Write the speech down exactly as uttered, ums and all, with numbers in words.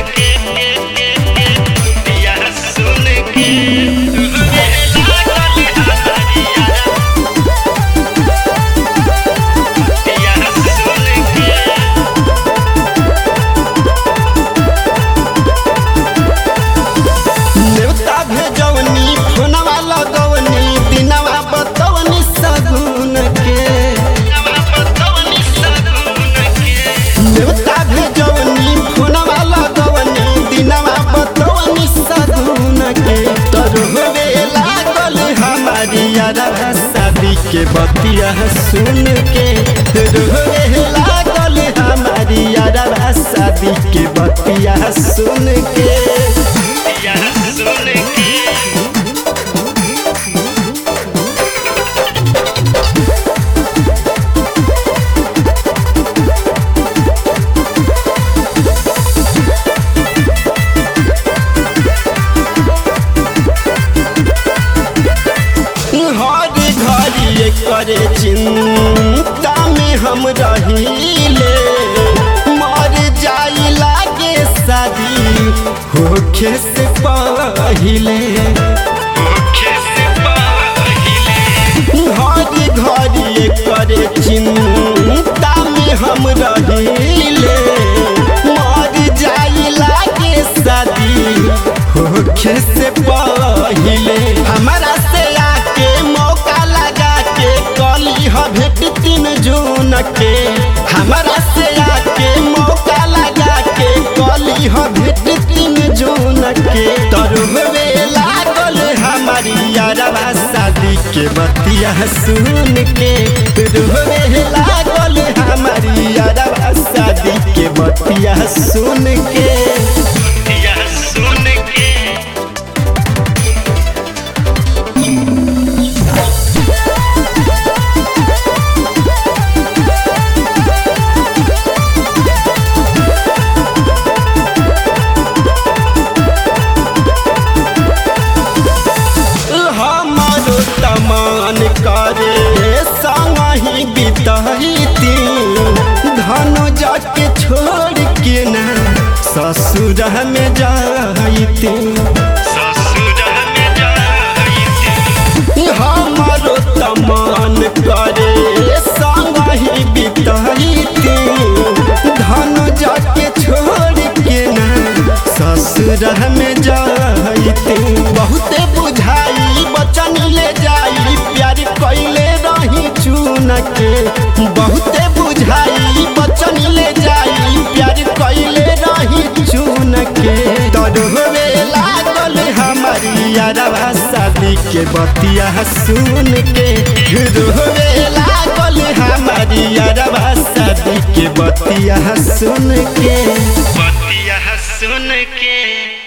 के बतिया सुन के रोवे लागल हमारी यारा बतिया सुन के। नेवता भेजवनी फोनवा लगवनी दिनवा बतवनी सगुन के नेवता भेजवनी फोनवा लगवनी दिनवा बतवनी सगुन के तर होवे लागल हमारी यारा शादी के बतिया सुन के रोवे लागल हमारी यारा शादी के बतिया सुन के यारा सुन के हर घड़ी करे चिंता में हम रहीले मर जाई लागे शादी होखे से पहिले मुखे से पहिले हर घड़ी करे चिंता में हम रहीले मर जाई लागे शादी होखे से पहिले हमारा से आके मौका लगा के कली ह भेट तीन जून के हमारा से आके मौका लगा के कली ह भेट तीन जून के तर होवे लागल हमारी यारवा शादी के बतिया सुन के रोवे लागल हमारी यारवा शादी के बतिया सुन के बतिया सुन के हमारो तमान करे संगही बितहिती धनु जाके छोड़ के ना ससुर में जाइती ससुर में जाइती हमारो तमान करे संगही बितहिती धनु जाके छोड़ के ना ससुर में जाइती बहुते बुझाई बचन ले जाई प्यार कैले रही चुन के बहुते बुझाई बचन ले जाई प्यार कैले रही चुन के तर होवे लागल हमारी यारवा शादी के बतिया सुन के रोवे लागल हमारी यारवा शादी के बतिया सुन के बतिया सुन के।